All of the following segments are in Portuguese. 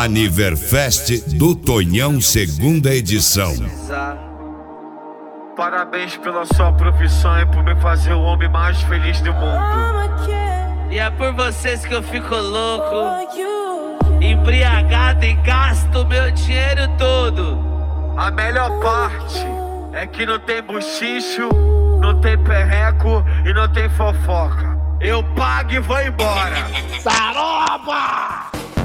Aniverfest do Tonhão, segunda edição. Parabéns pela sua profissão e por me fazer o homem mais feliz do mundo. E é por vocês que eu fico louco, embriagado e gasto meu dinheiro todo. A melhor parte é que não tem buchicho, não tem perreco e não tem fofoca. Eu pago e vou embora. Saroba!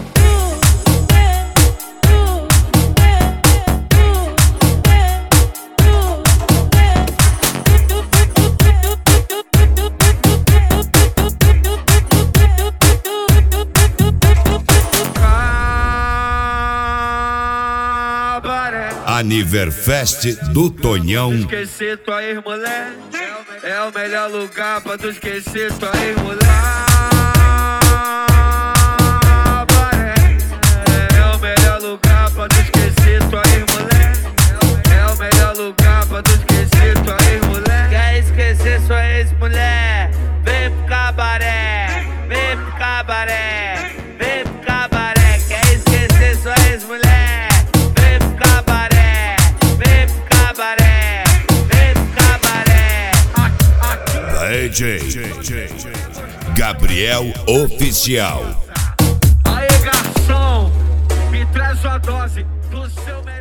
Aniverfest do Tonhão. Esquecer tua ex-mulher é o melhor lugar pra tu esquecer tua ex-mulher. É o melhor lugar pra tu esquecer tua ex-mulher. É o melhor lugar pra tu esquecer tua ex-mulher. Quer esquecer sua ex-mulher? Vem pro cabaré, vem pro cabaré, vem pro cabaré. Quer esquecer sua ex-mulher? Vem pro cabaré, vem pro cabaré, vem pro cabaré. DJ Gabriel Oficial. Aê, garçom, me traz uma dose do seu melhor.